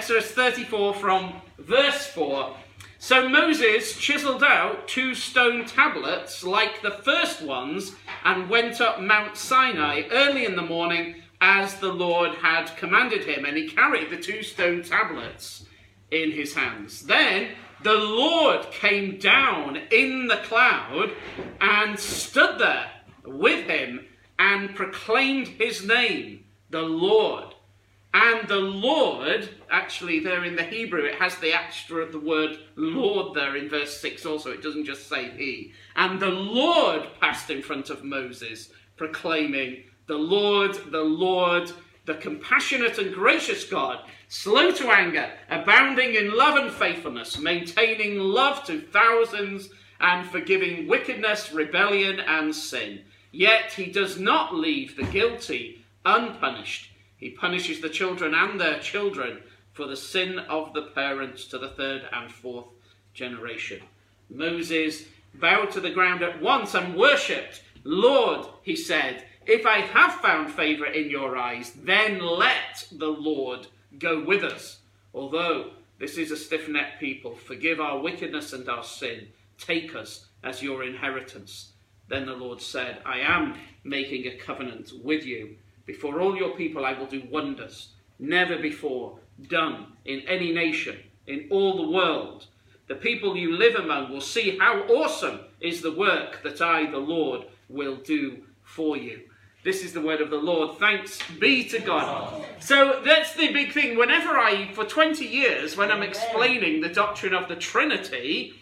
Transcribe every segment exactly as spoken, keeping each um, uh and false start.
Exodus thirty-four from verse four. So Moses chiseled out two stone tablets like the first ones and went up Mount Sinai early in the morning as the Lord had commanded him. And he carried the two stone tablets in his hands. Then the Lord came down in the cloud and stood there with him and proclaimed his name, the Lord. And the Lord, actually there in the Hebrew, it has the extra of the word Lord there in verse six also. It doesn't just say he. And the Lord passed in front of Moses, proclaiming, the Lord, the Lord, the compassionate and gracious God, slow to anger, abounding in love and faithfulness, maintaining love to thousands, and forgiving wickedness, rebellion, and sin. Yet he does not leave the guilty unpunished. He punishes the children and their children for the sin of the parents to the third and fourth generation. Moses bowed to the ground at once and worshipped. Lord, he said, if I have found favour in your eyes, then let the Lord go with us. Although this is a stiff-necked people, forgive our wickedness and our sin. Take us as your inheritance. Then the Lord said, I am making a covenant with you. Before all your people I will do wonders, never before done in any nation, in all the world. The people you live among will see how awesome is the work that I, the Lord, will do for you. This is the word of the Lord. Thanks be to God. So that's the big thing. Whenever I, for twenty years, when I'm explaining the doctrine of the Trinity,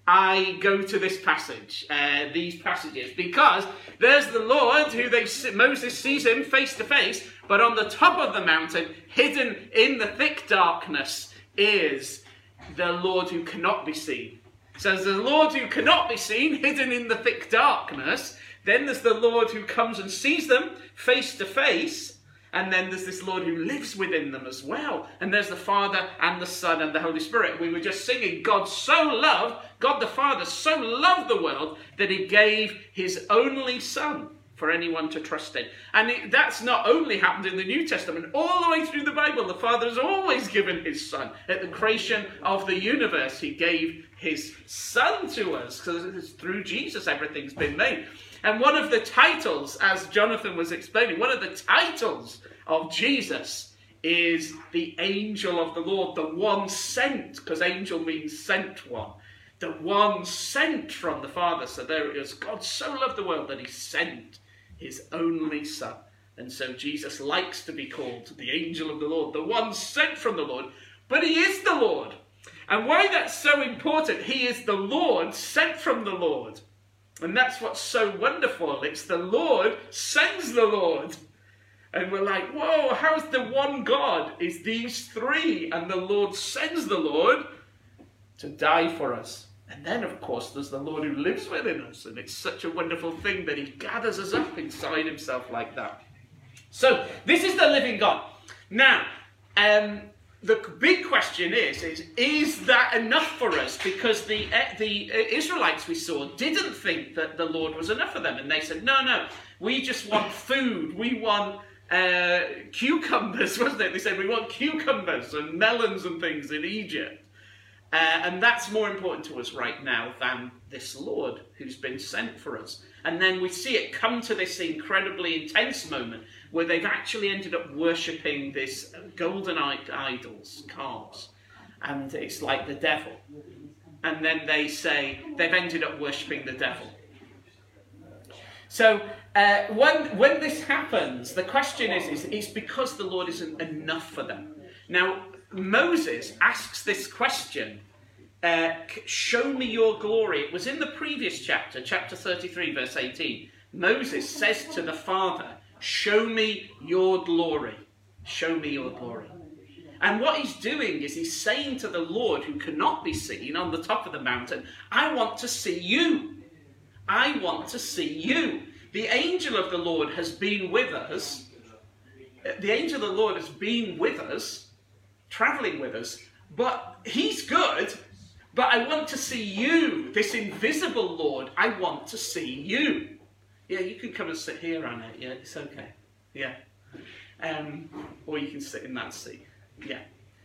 I go to this passage, uh, these passages, because there's the Lord who they Moses sees him face to face, but on the top of the mountain, hidden in the thick darkness, is the Lord who cannot be seen. So there's the Lord who cannot be seen, hidden in the thick darkness. Then there's the Lord who comes and sees them face to face. And then there's this Lord who lives within them as well. And there's the Father and the Son and the Holy Spirit. We were just singing, God so loved, God the Father so loved the world that he gave his only Son for anyone to trust in. And it, that's not only happened in the New Testament. All the way through the Bible, the Father has always given his Son. At the creation of the universe, he gave his Son to us. Because through Jesus, everything's been made. And one of the titles, as Jonathan was explaining, one of the titles of Jesus is the angel of the Lord, the one sent, because angel means sent one. The one sent from the Father. So there it is. God so loved the world that he sent his only Son. And so Jesus likes to be called the angel of the Lord, the one sent from the Lord. But he is the Lord. And why that's so important, he is the Lord sent from the Lord. And that's what's so wonderful. It's the Lord sends the Lord. And we're like, whoa, how's the one God is these three? And the Lord sends the Lord to die for us. And then, of course, there's the Lord who lives within us. And it's such a wonderful thing that he gathers us up inside himself like that. So, this is the living God. Now, um... the big question is, is, is that enough for us? Because the the Israelites we saw didn't think that the Lord was enough for them. And they said, no, no, we just want food. We want uh, cucumbers, wasn't it? They said, we want cucumbers and melons and things in Egypt. Uh, and that's more important to us right now than this Lord who's been sent for us. And then we see it come to this incredibly intense moment where they've actually ended up worshipping this golden idols, calves. And it's like the devil. And then they say they've ended up worshipping the devil. So uh, when, when this happens, the question is, is, it's because the Lord isn't enough for them. Now, Moses asks this question, uh, show me your glory. It was in the previous chapter, chapter thirty-three, verse eighteen. Moses says to the Father, show me your glory. Show me your glory. And what he's doing is he's saying to the Lord, who cannot be seen on the top of the mountain, I want to see you. I want to see you. The angel of the Lord has been with us. The angel of the Lord has been with us, traveling with us, but he's good, but I want to see you, this invisible Lord. I want to see you. Yeah, you can come and sit here, Anna. Yeah, it's okay. Yeah. Um, or you can sit in that seat. Yeah.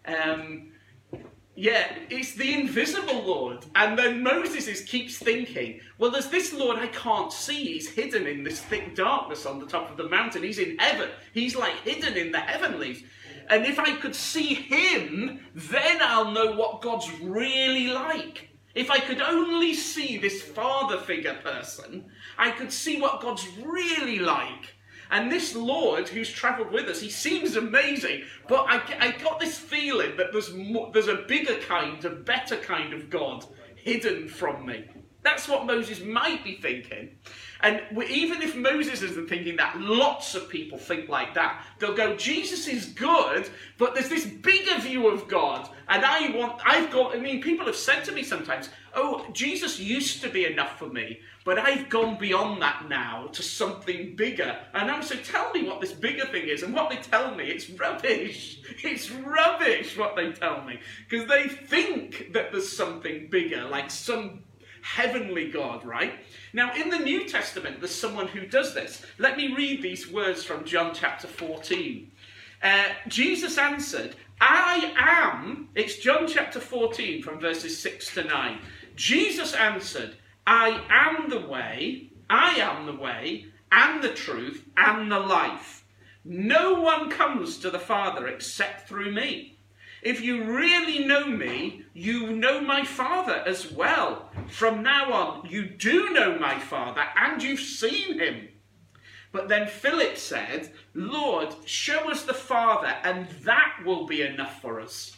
Um, yeah, it's the invisible Lord. And then Moses is, keeps thinking, well, there's this Lord I can't see. He's hidden in this thick darkness on the top of the mountain. He's in heaven. He's like hidden in the heavenlies. And if I could see him, then I'll know what God's really like. If I could only see this father figure person, I could see what God's really like. And this Lord who's travelled with us, he seems amazing, but I, I got this feeling that there's more, there's a bigger kind, a better kind of God hidden from me. That's what Moses might be thinking. And we, even if Moses isn't thinking that, lots of people think like that. They'll go, Jesus is good, but there's this bigger view of God. And I want, I've got, I mean, people have said to me sometimes, oh, Jesus used to be enough for me, but I've gone beyond that now to something bigger. And I'm so tell me what this bigger thing is. And what they tell me, it's rubbish. It's rubbish what they tell me. Because they think that there's something bigger, like some heavenly God, right? Now, in the New Testament, there's someone who does this. Let me read these words from John chapter fourteen. Uh, Jesus answered, I am, it's John chapter fourteen from verses six to nine. Jesus answered, I am the way, I am the way, and the truth, and the life. No one comes to the Father except through me. If you really know me, you know my Father as well. From now on, you do know my Father, and you've seen him. But then Philip said, Lord, show us the Father, and that will be enough for us.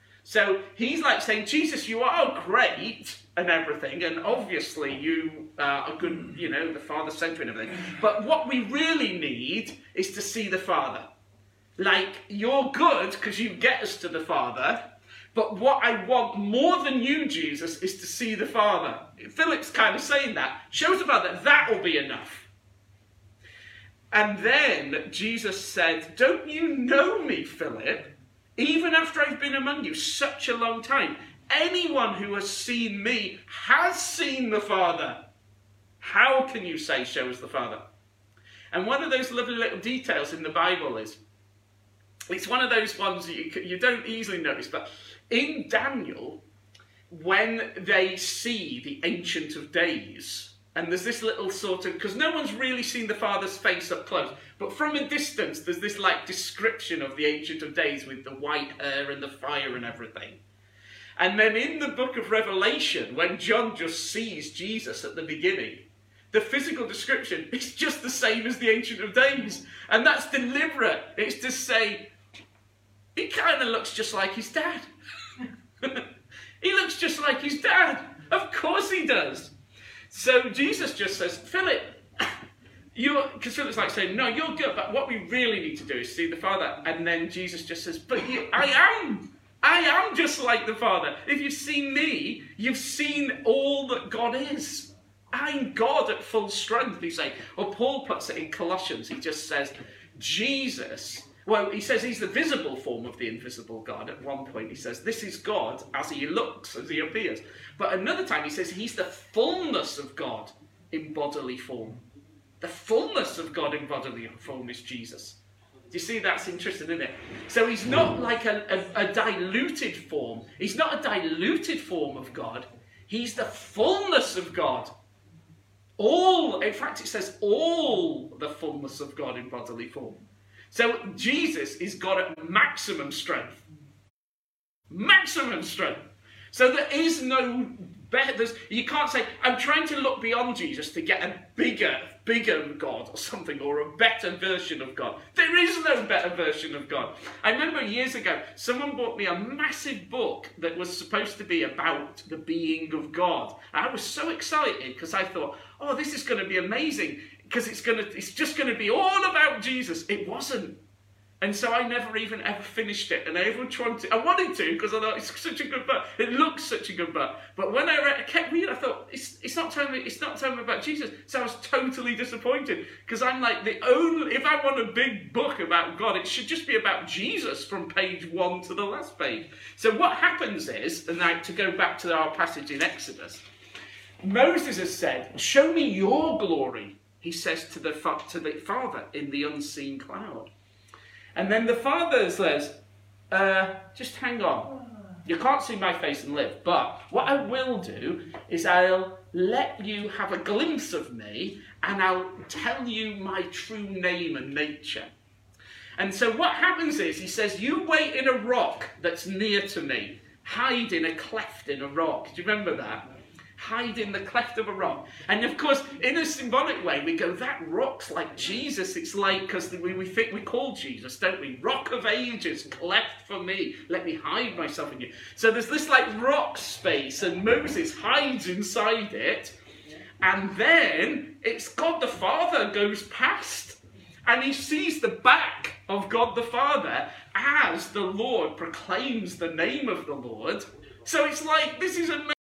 So he's like saying, Jesus, you are great and everything, and obviously you uh, are good, you know, the Father sent you and everything. But what we really need is to see the Father. Like, you're good because you get us to the Father, but what I want more than you, Jesus, is to see the Father. Philip's kind of saying that. Show us the Father, that will be enough. And then Jesus said, don't you know me, Philip? Even after I've been among you such a long time, anyone who has seen me has seen the Father. How can you say, show us the Father? And one of those lovely little details in the Bible is, it's one of those ones that you, you don't easily notice, but in Daniel, when they see the Ancient of Days, and there's this little sort of, because no one's really seen the Father's face up close, but from a distance there's this like description of the Ancient of Days with the white hair and the fire and everything. And then in the book of Revelation, when John just sees Jesus at the beginning, the physical description is just the same as the Ancient of Days. And that's deliberate. It's to say, he kind of looks just like his dad. He looks just like his dad. Of course he does. So Jesus just says, Philip, you're, because Philip's like saying, no, you're good, but what we really need to do is see the Father. And then Jesus just says, but you, I am. I am just like the Father. If you've seen me, you've seen all that God is. I'm God at full strength, you say. Or Paul puts it in Colossians. He just says, Jesus, well, he says he's the visible form of the invisible God. At one point he says, this is God as he looks, as he appears. But another time he says he's the fullness of God in bodily form. The fullness of God in bodily form is Jesus. Do you see that's interesting, isn't it? So he's not like a, a, a diluted form. He's not a diluted form of God. He's the fullness of God. All, in fact, it says all the fullness of God in bodily form. So Jesus is God at maximum strength. Maximum strength. So there is no better, there's, you can't say, I'm trying to look beyond Jesus to get a bigger, bigger God or something, or a better version of God. There is no better version of God. I remember years ago, someone bought me a massive book that was supposed to be about the being of God. And I was so excited because I thought, oh, this is going to be amazing, because it's going to, it's just going to be all about Jesus. It wasn't. And so I never even ever finished it. And I even tried to, I wanted to, because I thought it's such a good book. It looks such a good book. But when I, read, I kept reading, I thought, it's, it's not telling me, it's not telling me about Jesus. So I was totally disappointed. Because I'm like, the only, if I want a big book about God, it should just be about Jesus from page one to the last page. So what happens is, and now to go back to our passage in Exodus, Moses has said, show me your glory, he says to the, to the Father in the unseen cloud. And then the Father says, uh, just hang on. You can't see my face and live, but what I will do is I'll let you have a glimpse of me and I'll tell you my true name and nature. And so what happens is, he says, you wait in a rock that's near to me. Hide in a cleft in a rock. Do you remember that? Hide in the cleft of a rock. And of course, in a symbolic way, we go, that rock's like Jesus. It's like, because we, we think we call Jesus, don't we? Rock of ages, cleft for me. Let me hide myself in you. So there's this like rock space, and Moses hides inside it. And then it's God the Father goes past. And he sees the back of God the Father as the Lord proclaims the name of the Lord. So it's like, this is amazing.